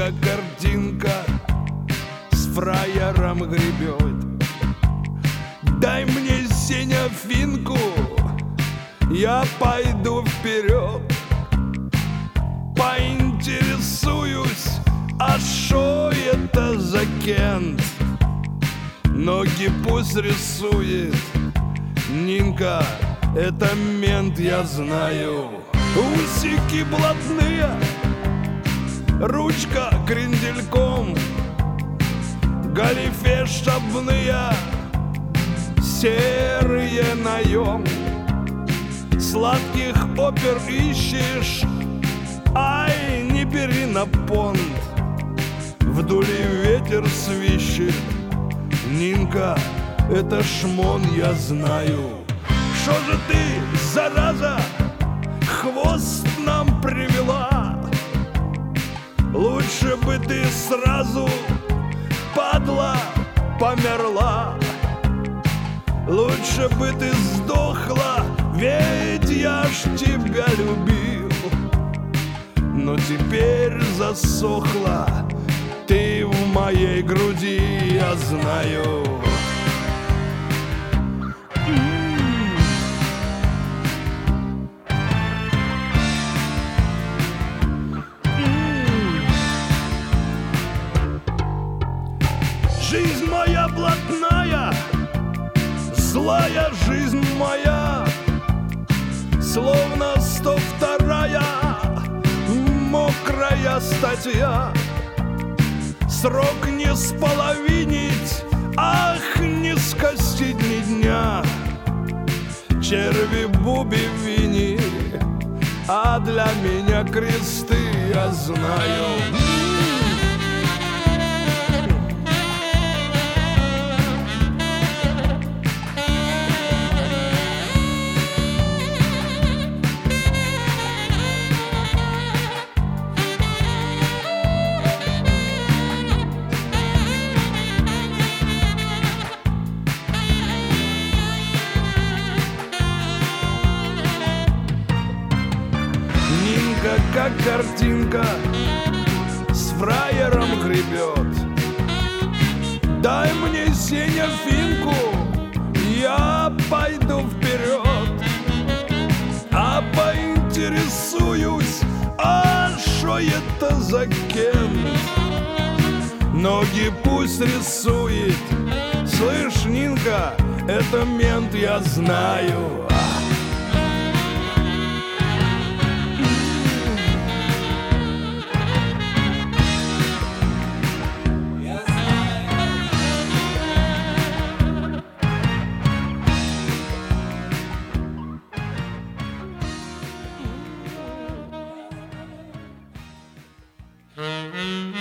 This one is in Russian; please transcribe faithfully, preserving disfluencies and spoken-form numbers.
Нинка картинка с фраером гребет. Дай мне, Сеня, финку, я пойду вперед. Поинтересуюсь, а шо это за кент? Ноги пусть рисует Нинка, это мент, я знаю. Усики блатные, ручка крендельком, галифе штабные, серые наем. Сладких опер ищешь, ай, не бери на понт. Вдоль ветер свищет, Нинка, это шмон, я знаю. Шо же ты, зараза, хвост нам привела? Лучше бы ты сразу, падла, померла. Лучше бы ты сдохла, ведь я ж тебя любил. Но теперь засохла ты в моей груди, я знаю. Жизнь моя блатная, злая жизнь моя, словно сто вторая мокрая статья. Срок не споловинить, ах, не скостить ни дня. Черви буби вини, а для меня кресты, я знаю. Как картинка с фраером гребет. Дай мне, Сеня, финку, я пойду вперед. А поинтересуюсь, а шо это за кент? Ноги пусть рисует. Слышь, Нинка, это мент, я знаю. Mm-hmm.